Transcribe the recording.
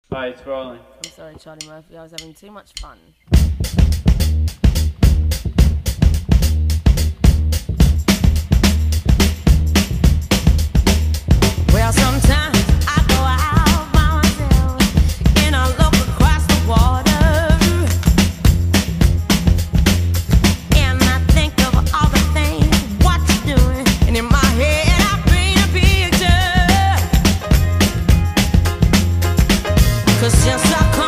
Hi, it's rolling. I'm sorry, Charlie Murphy. I was having too much fun. Well, sometimes I go out by myself and I look across the water and I think of all the things what you're doing, and in my head I paint a picture. 'Cause since I come